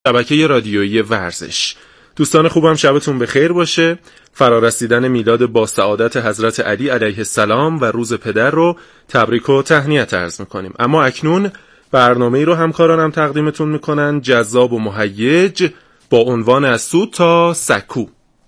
شبکه رادیویی ورزش. دوستان خوبم شبتون بخیر باشه. فرارسیدن میلاد با سعادت حضرت علی علیه السلام و روز پدر رو تبریک و تهنیت عرض میکنیم. اما اکنون برنامه‌ای رو همکارانم تقدیمتون میکنن، جذاب و مهیج، با عنوان از سود تا سکو.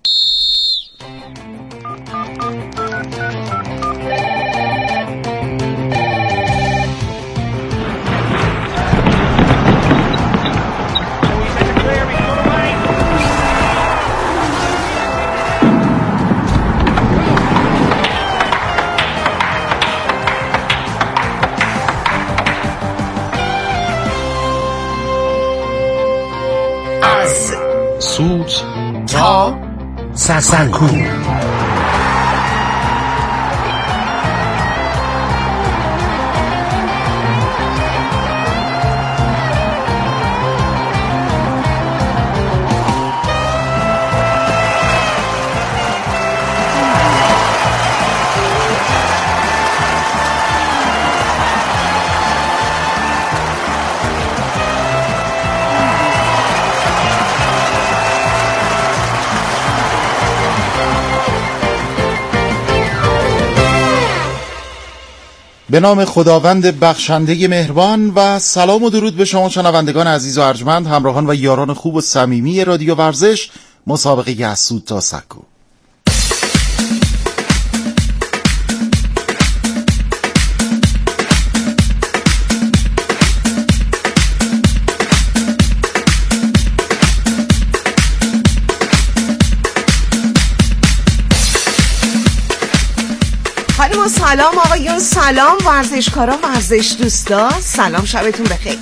سود تا سکو. به نام خداوند بخشنده مهربان و سلام و درود به شما شنوندگان عزیز و ارجمند، همراهان و یاران خوب و صمیمی رادیو ورزش. مسابقه از سود تا سکو. سلام آقایون، سلام ورزشکارا، ورزش دوستا، سلام، شبتون بخیر.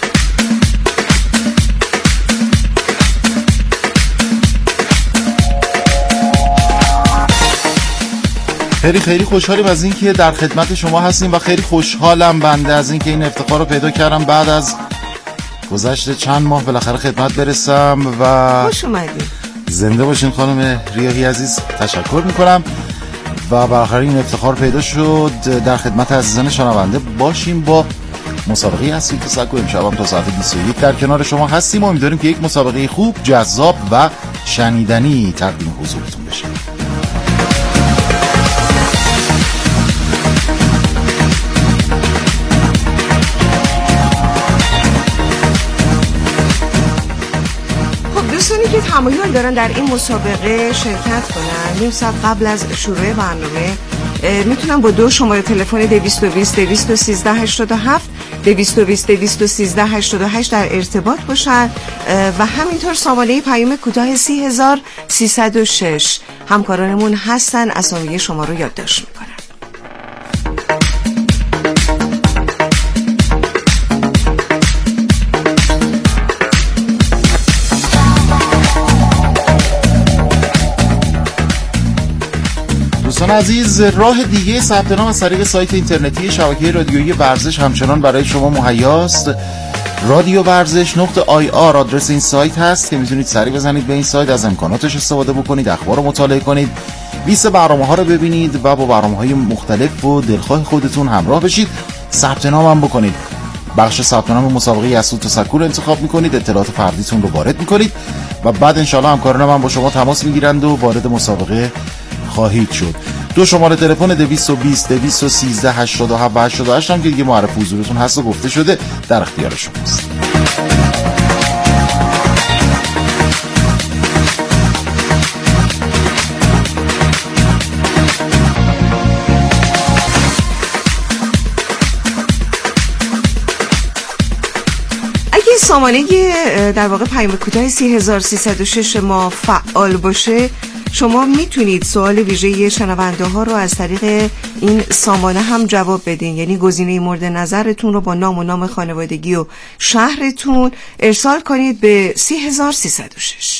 خیلی خوشحالیم از اینکه در خدمت شما هستیم و خیلی خوشحالم بنده از اینکه این افتخار رو پیدا کردم بعد از گذشت چند ماه بالاخره خدمت برسم و خوش اومدید. زنده باشین خانم ریاحی عزیز، تشکر میکنم و بالاخره این افتخار پیدا شد. در خدمت عزیزان شنونده باشیم با مسابقه از سود تا سکو. امشب هم تا ساعت 21 در کنار شما هستیم و امیدواریم که یک مسابقه خوب، جذاب و شنیدنی تقدیم حضورتون بشه. دوستانی که تمایل دارن در این مسابقه شرکت کنن، نیم ساعت قبل از شروع برنامه میتونن با دو شماره تلفن 220 213 87 220 213 88 در ارتباط باشن و همینطور سامانه پیام کوتاه 30306 همکارانمون هستن، اسامی شما رو یادداشت میکنن. دوستان عزیز، راه دیگه ثبت نام از طریق سایت اینترنتی شبکه رادیویی ورزش همچنان برای شما مهیاست. رادیو ورزش.ir آدرس این سایت هست که میتونید سری بزنید به این سایت، از امکاناتش استفاده بکنید، اخبار رو مطالعه کنید، لیست برنامه‌ها رو ببینید و با برنامه‌های مختلف و دلخواه خودتون همراه بشید. ثبت نام هم بکنید. بخش ثبت نام مسابقه از سود تا سکو رو انتخاب میکنید، اطلاعات فردیتون رو وارد میکنید و بعد انشالله همکاران من با شما تماس میگیرند و وارد مسابقه خواهید شد. دو شماره تلفن 220 213 87 و 88 هم که دیگه معرف حضورتون هست و گفته شده در اختیار شماست. اگه سامانه در واقع پیام کوتاه 3306 ما فعال باشه، شما میتونید سوال ویژه شنونده ها رو از طریق این سامانه هم جواب بدین، یعنی گزینه مورد نظرتون رو با نام و نام خانوادگی و شهرتون ارسال کنید به 3306.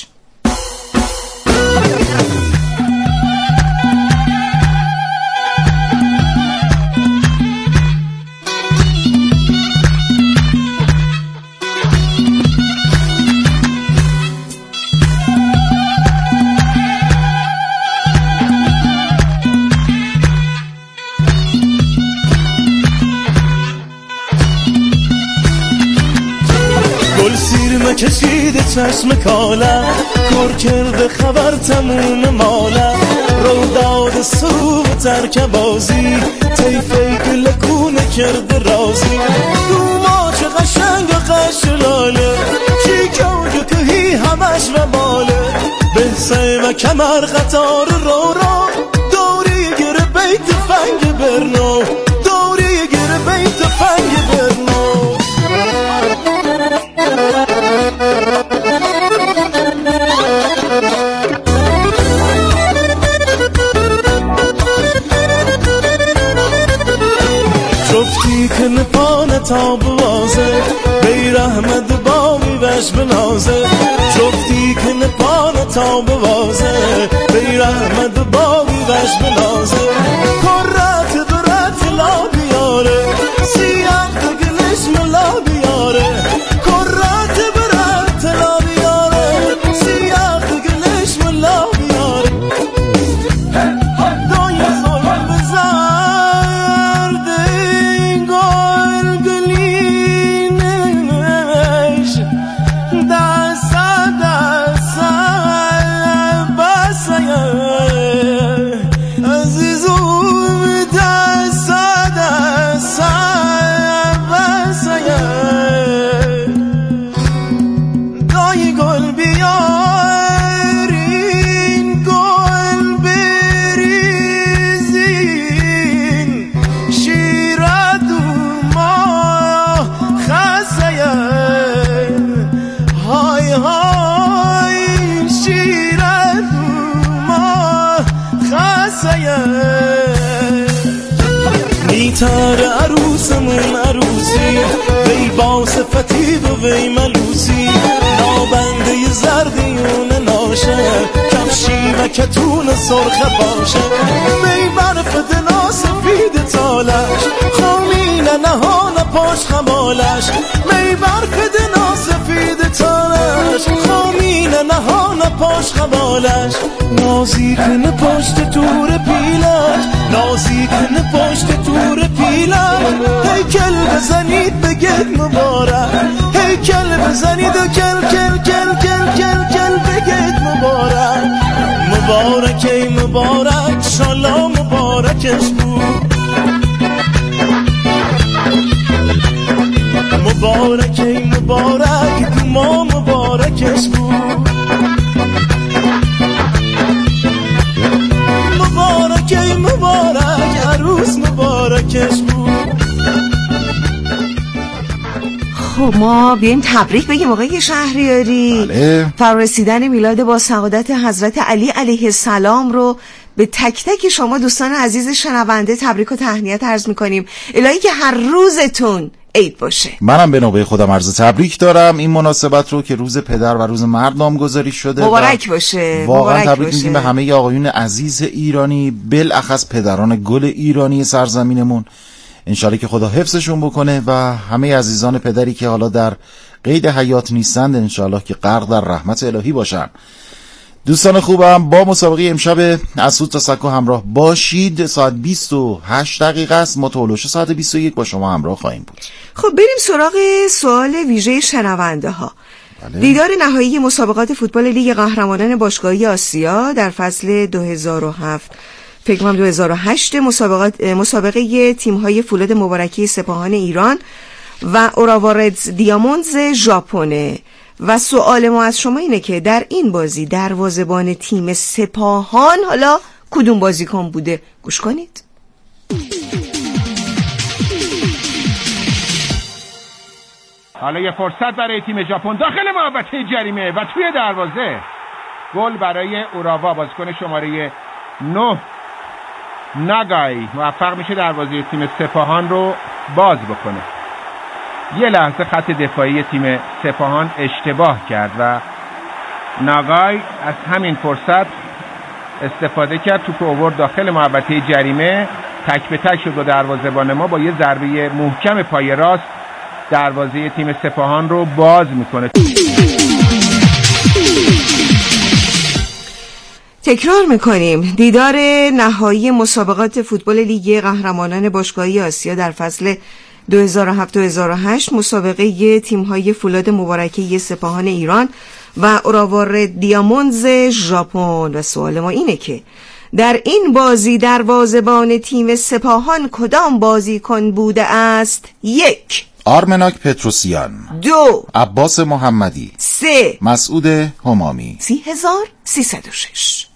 کشیده چشم کاله کار کرده خبر تموم ماله رو داد سرو و ترک بازی تیفه گلکونه کرده رازی دوما چه قشنگ و قشلاله چی که کهی همش و باله بحثه و کمر قطار رو دوری گره بیت فنگ برنو دوری گره بیت فنگ برنو جفتی که نپانه تا بوازه بیر احمد بامی وش بنازه جفتی که نپانه تا بوازه بیر احمد بامی وش بنازه کرات برات لا بیاره سیاه دگلش ملا بیاره کرات برات لا بیاره سیاه دگلش ملا بیاره دای زول بزرد گل گلینش دست بسایه عزیزم دست بسایه دای گل بیارین گل بریزین شیرد ما خسایه های های شیرد ما خسایه میتر عروسمون عروسی وی با صفتی و وی ملوسی نابنده زردیون ناشه کفشی و کتون سرخ باشه وی برف دنا سفید تالش خامینه نهان پاش خمالش وی برف دنا سفید تالش خامینه نهان پاش خمالش نازیکن پشت تور پیلش نازیکن پشت تور پیلش هیکل بزنید بگید مبارک هیکل بزنید و کل کل کل کل کل کل بگید مبارک مبارک ای مبارک شالا مبارکش بود مبارک ای مبارک دوما مبارکش بود مبارک ای مبارک عروس مبارکش بود. خب ما بیایم تبریک بگیم آقای شهریاری. بله. فرارسیدن میلاد با سعادت حضرت علی علیه السلام رو به تک تک شما دوستان عزیز شنونده تبریک و تهنیت عرض میکنیم. الهی که هر روزتون عید باشه. منم به نوبه خودم عرض تبریک دارم این مناسبت رو که روز پدر و روز مرد نامگذاری شده. مبارک باشه. واقعا تبریک میگیم به همه آقایون عزیز ایرانی، بالاخص پدران گل ایرانی سرزمینمون. انشالله که خدا حفظشون بکنه و همه عزیزان پدری که حالا در قید حیات نیستند انشالله که غرق در رحمت الهی باشن. دوستان خوبم با مسابقه امشب از سود تا سکو همراه باشید. ساعت 28 دقیقه است. ما تولوش ساعت 21 با شما همراه خواهیم بود. خب بریم سراغ سوال ویژه شنونده ها. بله. دیدار نهایی مسابقات فوتبال لیگ قهرمانان باشگاهی آسیا در فصل 2007 فکر کنم 2008 مسابقه تیم‌های فولاد مبارکی سپاهان ایران و اوراوا ردز دیاموندز ژاپن. و سوال ما از شما اینه که در این بازی دروازه‌بان تیم سپاهان حالا کدوم بازیکن بوده؟ گوش کنید. حالا یه فرصت برای تیم ژاپن داخل محوطه جریمه و توی دروازه گل برای اوراوا. بازیکن شماره 9 ناگای موفق میشه دروازه تیم سپاهان رو باز بکنه. یه لحظه خط دفاعی تیم سپاهان اشتباه کرد و ناگای از همین فرصت استفاده کرد، توپ آورد داخل محوطه جریمه، تک به تک شد و دروازه‌بان ما با یه ضربه محکم پای راست دروازه تیم سپاهان رو باز میکنه. تکرار میکنیم دیدار نهایی مسابقات فوتبال لیگ قهرمانان باشگاهی آسیا در فصل 2007-2008 مسابقه تیم‌های فولاد مبارکه سپاهان ایران و اوراوا دیاموندز ژاپن. و سوال ما اینه که در این بازی دروازه‌بان تیم سپاهان کدام بازیکن بوده است؟ 1. آرمناک پتروسیان. 2. عباس محمدی. 3. مسعود همامی. 30306.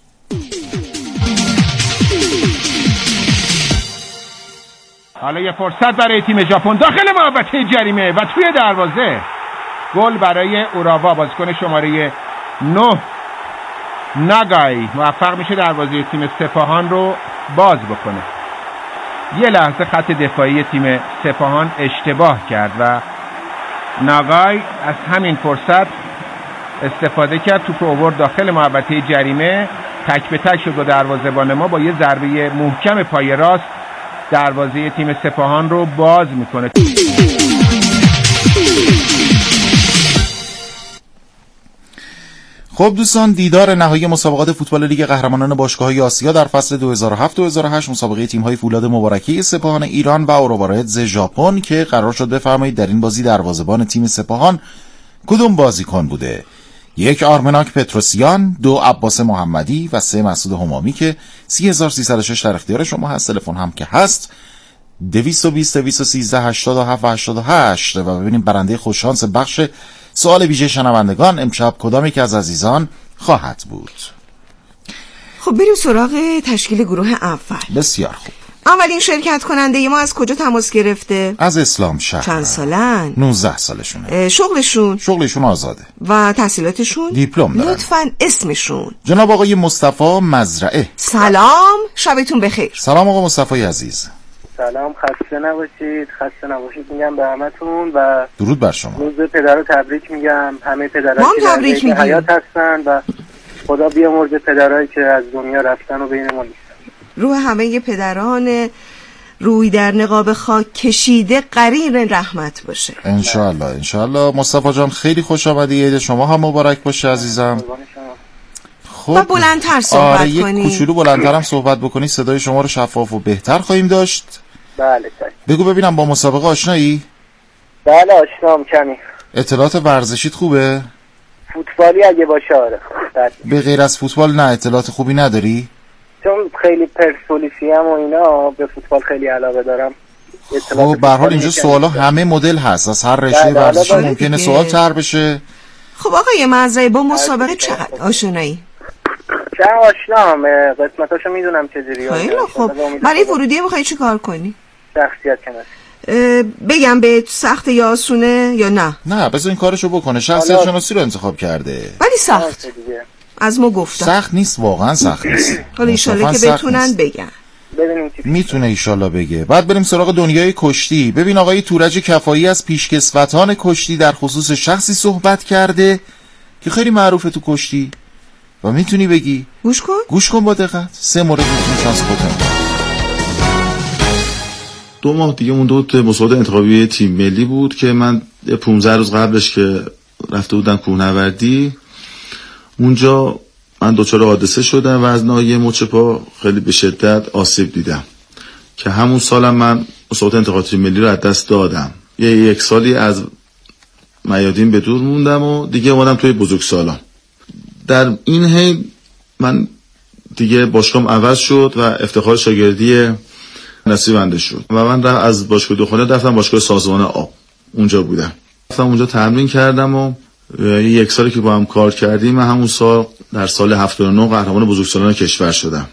حالا یه فرصت برای تیم ژاپن داخل محوطه جریمه و توی دروازه. گل برای اوراوا، بازیکن شماره 9 ناگای موفق میشه دروازه تیم سپاهان رو باز بکنه. یه لحظه خط دفاعی تیم سپاهان اشتباه کرد و ناگای از همین فرصت استفاده کرد، توپ آورد داخل محوطه جریمه، تک به تک شد با دروازه‌بان ما، با یه ضربه محکم پای راست دروازه تیم سپاهان رو باز میکنه. خب دوستان، دیدار نهایی مسابقات فوتبال لیگ قهرمانان باشگاه‌های آسیا در فصل 2007-2008 مسابقه تیم‌های فولاد مبارکه سپاهان ایران و اوراوا ژاپن که قرار شد بفرمایید در این بازی دروازه‌بان تیم سپاهان کدوم بازیکن بوده؟ 1. آرمناک پتروسیان، 2. عباس محمدی و 3. مسعود همامی که 30306 در اختیار شما هست. تلفن هم که هست 220 213 87 88 و ببینیم برنده خوششانس بخش سوال ویژه شنوندگان امشب کدام یک از عزیزان خواهد بود. خب بریم سراغ تشکیل گروه اول. بسیار خوب. اولین شرکت کننده ما از کجا تماس گرفته؟ از اسلام شهر. چند سالن؟ 19 سالشونه. شغلشون آزاده. و تحصیلاتشون؟ دیپلم دارن. لطفاً اسمشون. جناب آقای مصطفی مزرعه. سلام، شبتون بخیر. سلام آقا مصطفی عزیز. سلام، خسته نباشید میگم به همتون و درود بر شما. روز پدر رو تبریک میگم. همه پدرایی که در میگیم حیات هستن و خدا بیامرزه پدرایی که از دنیا رفتن و بین ما نیستن. روح همه پدران روی در نقاب خاک کشیده قرین رحمت باشه انشالله. مصطفی جان خیلی خوش آمدی، عید شما هم مبارک باشه عزیزم. خب و بلندتر صحبت کنی. یک کوچولو بلندتر هم صحبت بکنی، صدای شما رو شفاف و بهتر خواهیم داشت. بله. بگو ببینم با مسابقه آشنایی؟ بله آشنام کمی. اطلاعات ورزشیت خوبه؟ فوتبالی اگه باشه آره. به غیر از فوتبال نه اطلاعات خوبی نداری؟ چون خیلی پرسپولیسی ام و اینا، به فوتبال خیلی علاقه دارم. خب به هر حال اینجا سوالا همه مدل هست، از هر رشته ورزشی ممکنه سوال طرح بشه. خب آقای مزرعه با مسابقه چقدر آشنایی؟ چه آشنام، قسمتاشو میدونم چجوریه. خیلی خب. برای ورودی میخوایی چی کار کنی؟ شخصیت شناسی. بگم به سخت یا آسونه یا نه بذار این کارشو بکنه. شخصیت شناسی رو انتخاب کرده ولی سخت از ما گفتم. سخت نیست، واقعا سخت نیست. حالا ایشالله که بتونن بگن. میتونه ایشالله بگه. بعد بریم سراغ دنیای کشتی. ببین آقای تورج کفایی از پیشکسوتان کشتی در خصوص شخصی صحبت کرده که خیلی معروفه تو کشتی و میتونی بگی. گوش کن با دقت. 3 مورد میتونی شانس خودت. 2 ماه دیگه اون دو مسابقه انتخابی تیم ملی بود که من 15 روز قبلش که رفته بودم کوهنوردی، اونجا من دچار حادثه شدم و از ناحیه مچ پا خیلی به شدت آسیب دیدم که همون سالم من مسابقه انتخابی تیم ملی رو از دست دادم. یک سالی از میادین به دور موندم و دیگه اومدم توی بزرگسالان. در این حین من دیگه باشگاهم عوض شد و افتخار شاگردی نصیبنده شد و من از باشگاه دخانه رفتم باشگاه سازمان آب. اونجا بودم، رفتم اونجا تمرین کردم و 1 سالی که با هم کار کردیم من همون سال در سال 79 قهرمان بزرگسالان کشور شدم.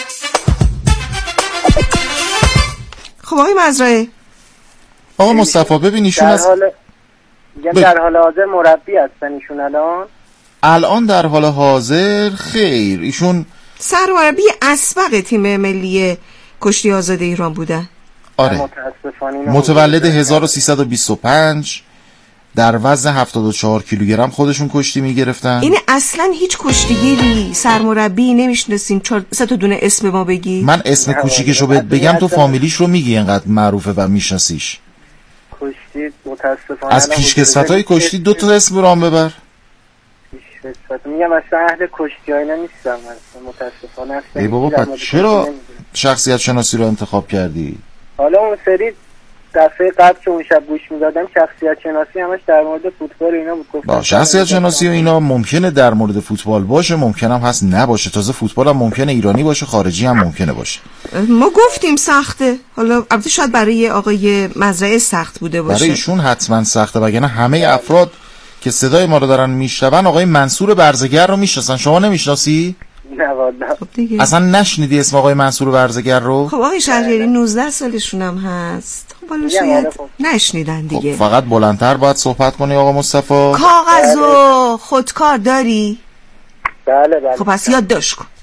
خب آقای مزرعه، آقا مصطفی ببین ایشون در حال حاضر مربی هستن ایشون الان در حال حاضر خیر، ایشون سرمربی اسبق تیم ملی کشتی آزاد ایران بودن. آره متولد 1325 در وزن 74 کیلوگرم خودشون کشتی میگرفتن. این اصلا هیچ کشتیگیری سرمربی نمیشناسیم 3 تا دونه اسم ما بگی. من اسم کوچیکشو بهت بگم تو فامیلیش رو میگی اینقدر معروفه و میشناسیش. کشتی متاسفانه از پیشکسوتای کشتی 2 تا اسم برام ببر. میگم اصلا اهل کشتی ها نیستم متاسفانه. ای بابا پس چرا شخصیت شناسی رو انتخاب کردی؟ حالا اون سری دفعه قبل که اون شب گوش میدادم شخصیت شناسی همش در مورد فوتبال اینا بود. با شخصیت شناسی و اینا ممکنه در مورد فوتبال باشه، ممکنه هم هست نباشه. تازه فوتبال هم ممکنه ایرانی باشه، خارجی هم ممکنه باشه. ما گفتیم سخته. حالا البته شاید برای آقای مزرعه سخت بوده باشه. برای ایشون حتما سخته، وگرنه همه افراد که صدای ما رو دارن میشنون آقای منصور برزگر رو میشناسن. شما نمیشناسی؟ نه والله. خب دیگه. اصلا نشنیدی اسم آقای منصور برزگر رو؟ خب آقای شهریاری 19 سالشون هم هست. خب حالا شاید نشنیدن دیگه. خب فقط بلندتر باید صحبت کنی آقا مصطفی. کاغذ و خودکار داری؟ بله بله. خب پس یادداشت کن.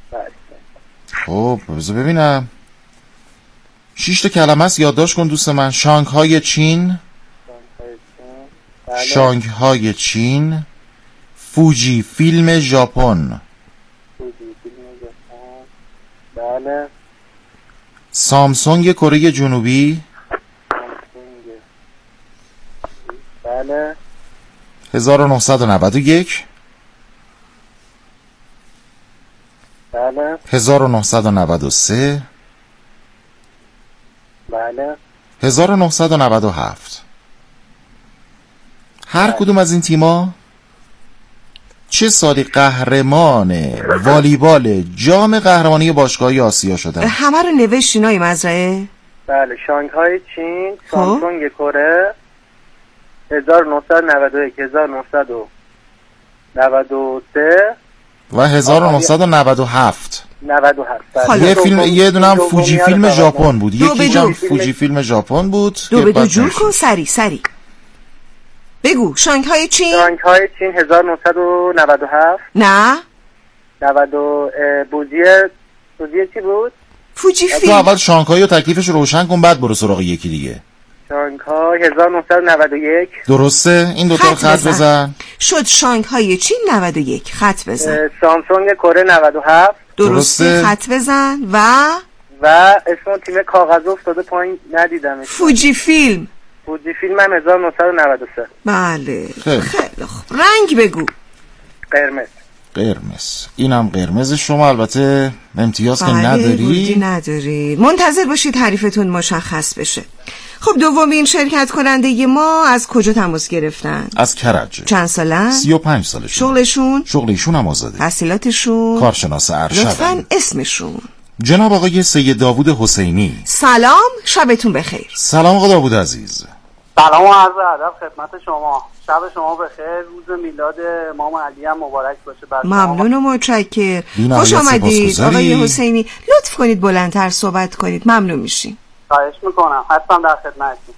خب بذار ببینم. 6 تا کلمه است، یادداشت کن دوست من. شانگهای چین، شانگهای چین، فوجی فیلم ژاپن، بله. سامسونگ کره جنوبی، بله. 1991، بله. 1993، بله. 1997. هر کدوم از این تیما چه سالی قهرمان والیبال جام قهرمانی باشگاهی آسیا شدن؟ همه رو نوشتین آقای مزرعه؟ بله. شانگهای چین، سامسونگ کره، 1991، 1993 و 1997. 97. یه فیلم، یه دونه هم فوجی فیلم ژاپن بود. یکی هم فوجی فیلم ژاپن بود. دو به دو جور کن. سری بگو. شانگهای چین، 1997. نه 90 بوزی چی بود؟ فوجی تو فیلم. اول شانگهای رو تکلیفش روشن کن، بعد برو سراغ یکی دیگه. شانگهای 1991. درسته؟ این دوتا خط بزن. شد شانگهای چین 91. خط بزن. سامسونگ کره 97. درسته. خط بزن. و اسم تیم کاغذ افتاده پایین ندیدمش. فوجی فیلم. فوجی فیلم هم 1993. بله. خیلی خوب. رنگ بگو. قرمز. اینم قرمز. شما البته امتیاز که نداری. منتظر باشید حریفتون مشخص بشه. خب دومین شرکت کننده ما از کجا تماس گرفتن؟ از کرج. چند سالن؟ 35 سالشون. شغل ایشون هم آزاده. تحصیلاتشون؟ کارشناس ارشد. لطفاً اسمشون. جناب آقای سید داوود حسینی. سلام، شبتون بخیر. سلام آقا داوود عزیز. سلام و عرض ادب خدمت شما. شب شما بخیر. روز میلاد امام علی هم مبارک باشه بر شما. ممنون و متشکر. خوش آمدید آقای حسینی. لطف کنید بلندتر صحبت کنید، ممنون میشیم. خواهش میکنم، هستم در خدمتتون.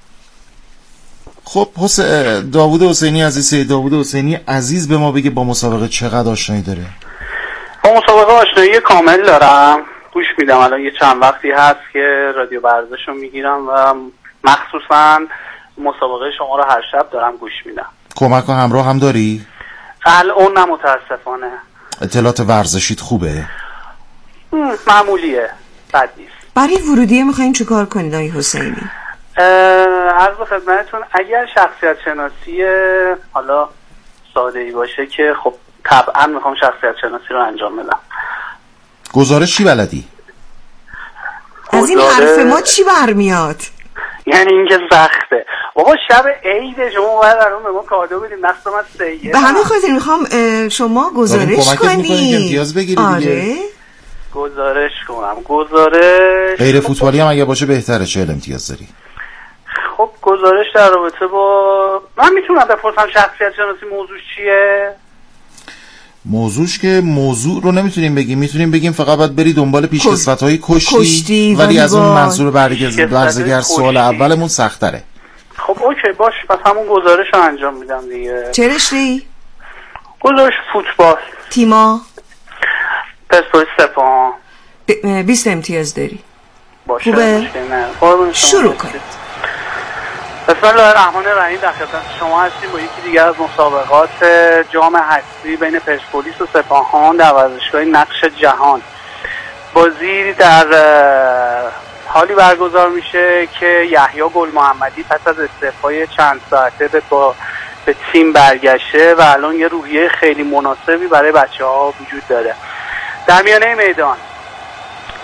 خب داوود حسینی عزیز، سید داوود حسینی عزیز به ما بگه با مسابقه چقدر آشنایی داره؟ با مسابقه آشنایی کامل دارم. گوش میدم. الان یه چند وقتی هست که رادیو ورزش رو میگیرم و مخصوصا مسابقه شما رو هر شب دارم گوش میدم. کمک و همراه هم داری؟ الان نه متاسفانه. اطلاعات ورزشیت خوبه؟ معمولیه، بد نیست. برای ورودیه میخواین چه کار کنید آقای حسینی؟ عرض خدمتتون اگر شخصیت شناسی حالا ساده‌ای باشه که خب طبعا میخوام شخصیت شناسی رو انجام بدم. گزارش چی بلدی؟ از این حرف ما چی برمیاد؟ یعنی اینکه سخته. بابا شب عید شما باید الان به ما کادو بدیم. نقص من سیه. به همین خاطر میخوام شما گزارش کنی. امتیاز بگیری دیگه. گزارش کنم. گزارش غیر فوتبالی هم اگه باشه بهتره. 40 امتیاز داری. خب گزارش در رابطه با من میتونم بپرسم شخصیت شناسی موضوع چیه؟ موضوعش که موضوع رو نمیتونیم بگیم، میتونیم بگیم فقط باید بری دنبال پیشکسوت‌های کشتی ولی از اون منظور برزگر سوال اولمون سخت‌تره. خب اوکی باش، پس همون گزارش رو انجام میدم دیگه. چه رشته‌ای؟ گزارش فوتبال. تیما؟ پرسپولیس سپاهان. 20 امتیاز داری. باشه. خوبه؟ شروع کنید. بسم الله الرحمن الرحیم. در خدمت شما هستیم با یکی دیگر از مسابقات جام حذفی بین پرسپولیس و سپاهان در ورزشگاه نقش جهان. بازی در حالی برگزار میشه که یحیی گل محمدی پس از استعفای چند ساعته به تیم برگشته و الان یه روحیه خیلی مناسبی برای بچه‌ها وجود داره. در میانه میدان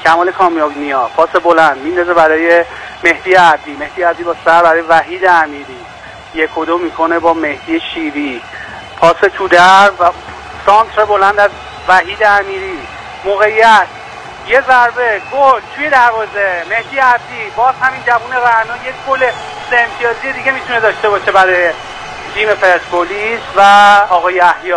کمال کامیاب نیا پاس بلند میندازه برای مهدی عبدی با سر برای وحید امیری 1-2 میکنه با مهدی شیری پاس تو در و سانتر بلند از وحید امیری موقعیت یه ضربه گل توی دروازه مهدی عبدی باز همین جوون رعنا یک گل 3 امتیازی دیگه میتونه داشته باشه برای تیم پرسپولیس و آقای یحیی.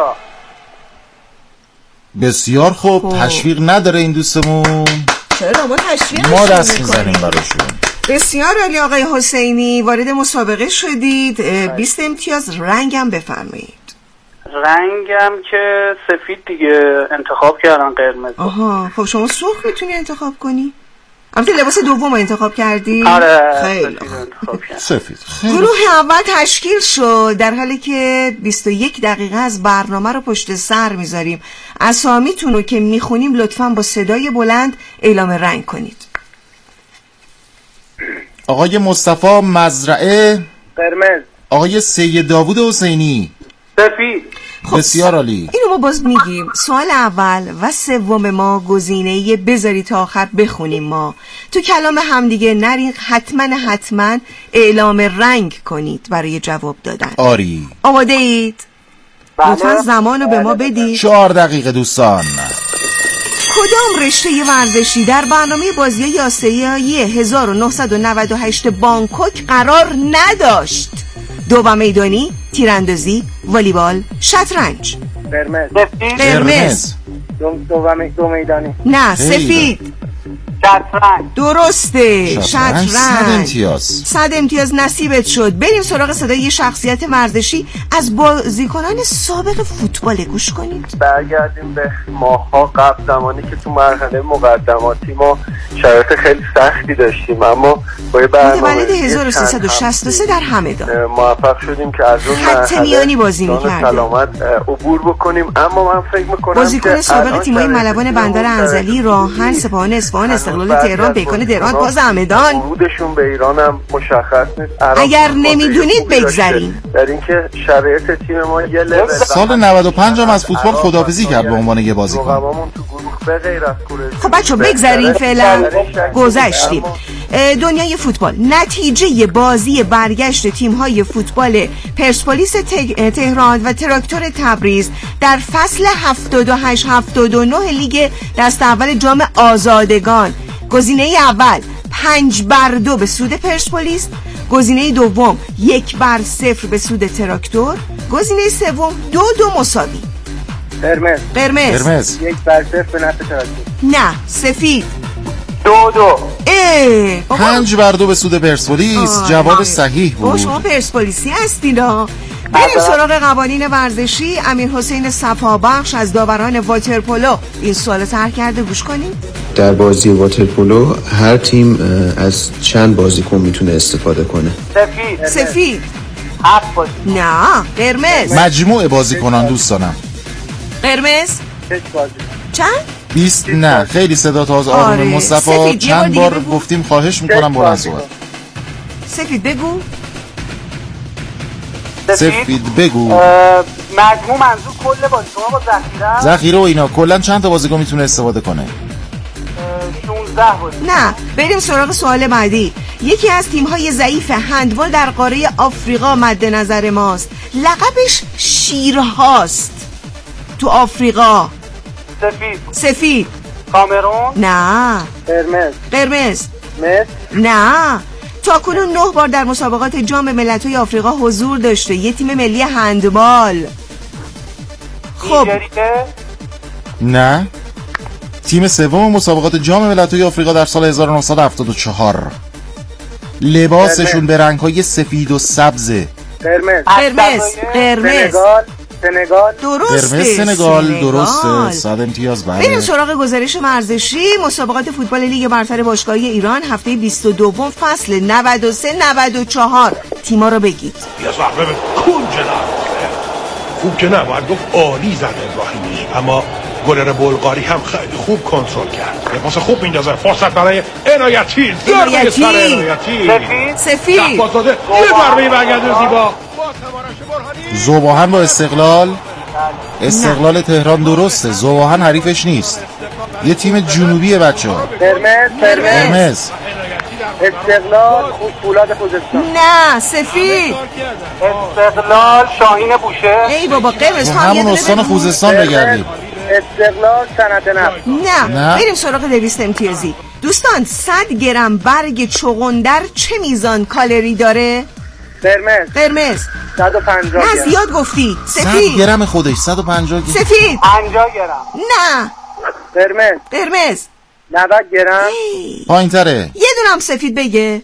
بسیار خوب. تشویق نداره این دوستمون؟ چرا ما تشویق ما دست میزنیم براشون. بسیار عالی آقای حسینی، وارد مسابقه شدید. 20 امتیاز. رنگم بفرمایید. رنگم که سفید دیگه انتخاب کردن، قرمز. آها خب شما سرخ میتونی انتخاب کنی؟ البته لباس دوم انتخاب کردی؟ آره خیلی سفید. گروه اول تشکیل شد، در حالی که 21 دقیقه از برنامه رو پشت سر میذاریم. اسامیتون رو که میخونیم لطفاً با صدای بلند اعلام رنگ کنید. آقای مصطفی مزرعه قرمز. آقای سید داوود حسینی سفید. خب بسیار عالی. اینو ما باز میگیم. سوال اول و سوم ما گزینه‌ای بذاری تا آخر بخونیم. ما تو کلام همدیگه نرین، حتما اعلام رنگ کنید برای جواب دادن. آری. آماده اید؟ لطفا زمان رو به ما بدید. 4 دقیقه دوستان. کدام رشته ورزشی در برنامه بازی‌های آسیایی 1998 بانکوک قرار نداشت؟ دو میدانی، تیراندازی، والیبال، شطرنج. قرمز. دو میدانی. نه سفید. شطرنج. درسته. شطرنج. 100 امتیاز نصیبت شد. بریم سراغ صدای شخصیت ورزشی از بازیکنان سابق فوتبال. گوش کنید. برگردیم به ماها قبل، زمانی که تو مرحله مقدماتی ما شرایط خیلی سختی داشتیم، اما با برنامه متولد 1363 در همدان موفق شدیم که از اون خط میانی بازی می‌کردیم، سلامت عبور بکنیم. اما من فکر می‌کنم بازیکن سابق تیم‌های ملوان بندر انزلی، راهن، سپاهان اصفهان، استقلال تهران، پیکان دران، باز همدان. ورودشون به ایران هم مشخص نیست. اگر نمیدونید بگذاریم. در اینکه شرایط تیم ما یه لول. سال 95 هم از فوتبال خداحافظی کرد به عنوان یه بازیکن. رقممون تو گروه به غیر از خب بچه‌ها بگذاریم فعلا، گذشتیم. دنیای فوتبال، نتیجه بازی برگشت تیم‌های فوتبال پرسپولیس تهران و تراکتور تبریز در فصل 78-79 لیگ دست اول جام آزادگان. گزینه اول 5-2 به سود پرسپولیس، گزینه دوم 1-0 به سود تراکتور، گزینه سوم 2-2 مساوی. قرمز. 1-0 به نفع تراکتور. نه سفید. 2-2. 5-2 به سود پرسپولیس. جواب صحیح بود. شما پرسپولیسی هستینا. بریم سراغ قوانین ورزشی. امیر حسین صفابخش از داوران واترپولو این سوال طرح کرده، گوش کنید. در بازی واترپولو هر تیم از چند بازیکن میتونه استفاده کنه؟ سفید. 7 بازیکن. نه قرمز. مجموع بازیکنان دوستانم. قرمز. 6 بازیکن. چند؟ 20. نه خیلی صدا تاز آروم. مصطفی چند بار گفتیم خواهش میکنم بلند صحبت. سفید بگو. سفید بگو. مجموع منظور کل بازیکن با ذخیره و اینا کلا چند تا بازیکن میتونه استفاده کنه؟ 16 بازیکن. نه بریم سراغ سوال بعدی. یکی از تیم‌های ضعیف هندبال در قاره آفریقا مد نظر ماست. لقبش شیرهاست. تو آفریقا. سفید. کامرون. نه. قرمز. نه. تاکنون 9 بار در مسابقات جام ملت‌های آفریقا حضور داشته. یه تیم ملی هندبال. خب نه. تیم سوم مسابقات جام ملت‌های آفریقا در سال 1974. لباسشون به رنگ‌های سفید و سبزه. قرمز. سنگال. درسته. سنگال. درسته. 100 امتیاز. بریم سراغ گزارش ورزشی. مسابقات فوتبال لیگ برتر باشگاهی ایران هفته 22 فصل 93-94. تیما رو بگید. یه ضربه به کنج خوب که نباید گفت عالی زد ابراهیمی، اما گلر بلغاری هم خیلی خوب کنترل کرد. یه پاس خوب میندازه. فرصت برای عنایتی. سفید. یه ضربه برگردون زیبا. ذوباهن با استقلال تهران. درسته. ذوباهن حریفش نیست. یه تیم جنوبیه بچه‌ها. قرمز. استقلال فولاد خوزستان. نه سفید. استقلال شاهین بوشه. ای بابا قرمز تو همون استان خوزستان بگردید. استقلال صنعت نفت. نه بریم سراغ 200 امتیازی. دوستان 100 گرم برگ چغندر چه میزان کالری داره؟ قرمز 150 گرم. نه زیاد گفتی. 100 سفید. گرم خودش 150 گرم. سفید 50 گرم. نه قرمز 90 گرم. پایین‌تره. یه دونم سفید بگه.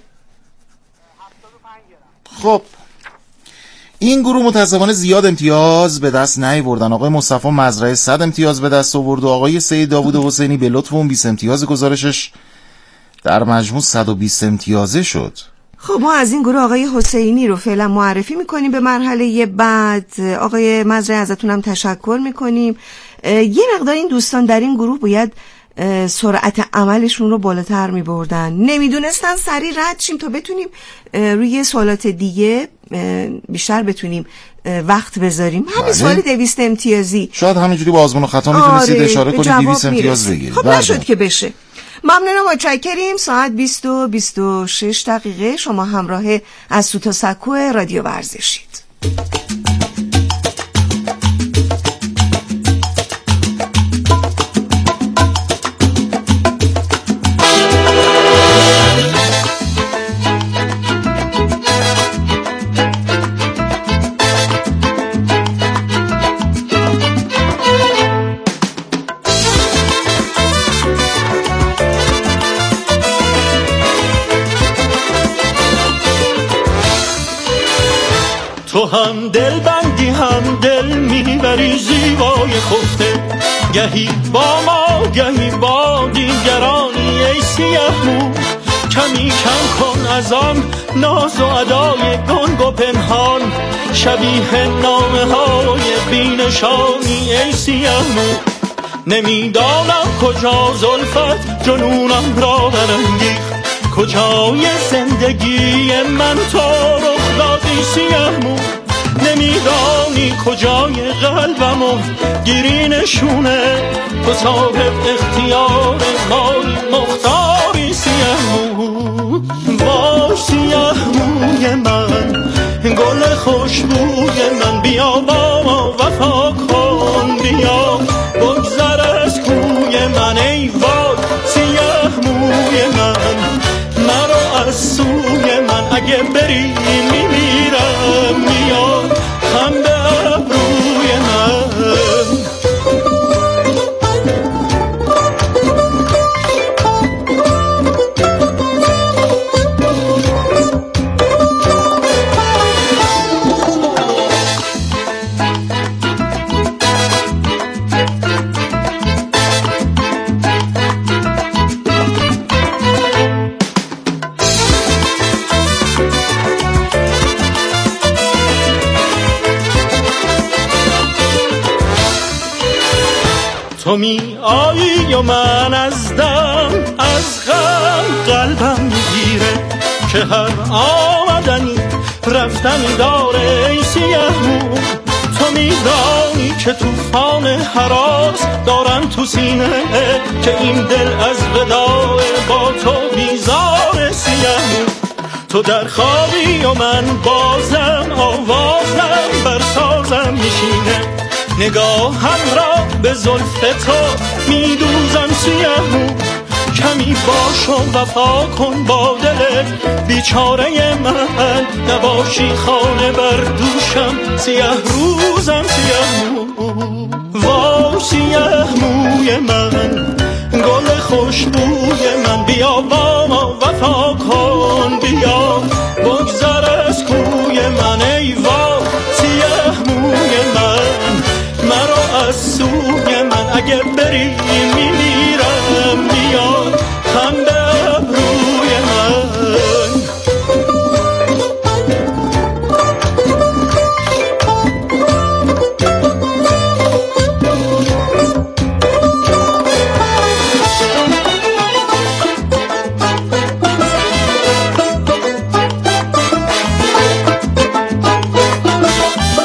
خب این گروه متاسفانه زیاد امتیاز به دست نیاوردن. آقای مصطفی مزرعه 100 امتیاز به دست آورد و آقای سید داوود حسینی به لطف اون 20 امتیاز گزارشش در مجموع 120 امتیازه شد. خب ما از این گروه آقای حسینی رو فعلا معرفی میکنیم به مرحله بعد. آقای مزرعه ازتونم تشکر میکنیم. یه مقدار این دوستان در این گروه باید سرعت عملشون رو بالاتر میبردن، نمیدونستن سریع رد شیم تا بتونیم روی سوالات دیگه بیشتر بتونیم وقت بذاریم. همین سوال 200 امتیازی شاید همینجوری با آزمون و خطا میتونستید اشاره کنید 200 امتیاز بگیرید. خب نشد که بشه. ممنونم و متشکریم. ساعت 20 و 26 دقیقه شما همراه از سوتا سکو رادیو ورزشید. تو هم دل بندی هم دل میبری زیبای خفته، گهی با ما گهی با دیگرانی ای سیاه مو. کمی کم کن از آن ناز و ادای گنگ و پنهان، شبیه نامه های بینشانی ای سیاه مو. نمیدانم کجا زلفت جنونم را برانگیخت، کجای زندگی من تو رخ دادی سیاه مو. نمیدانی کجای قلبمو گیری نشونه، تو صاحب اختیار مایی مختاری سیاه مو. باش سیاه موی من گل خوشبوی من، بیا با ما وفا کن، بیا بگذر از کوی من ای وای سیاه موی من. مرا از سوی من اگه بری میمیرم، میاد خم به ابروی من. تو می آیی و من از دم از غم قلبم میگیره، که هر آمدنی رفتنی داره ای سیاه مو. تو میدانی که توفان هراس دارم تو سینه، که این دل از وداع با تو بیزار سیاه مو. تو در خوابی و من بازم آوازم بر سازم میشینه، نگاهم را به زلف تو میدوزم سیاه مو. کمی باش و وفا کن با دل بیچاره من، نباشی خانه بر دوشم سیاه روزم سیاه مو. وای سیاه موی من گل خوشبوی من، بیا با ما وفا کن، بیا بگذر از کوی من ای وای سیاه موی من. مرا از سوی من اگه بری میمیرم، میاد خم به ابروی من.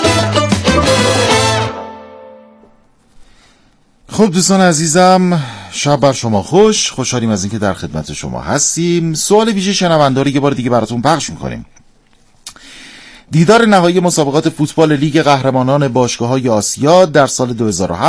خب دوستان عزیزم شب بر شما خوش. خوشحالیم از اینکه در خدمت شما هستیم. سوال ویژه شنونداری یه بار دیگه براتون پخش میکنیم. دیدار نهایی مسابقات فوتبال لیگ قهرمانان باشگاه‌های آسیا در سال 2007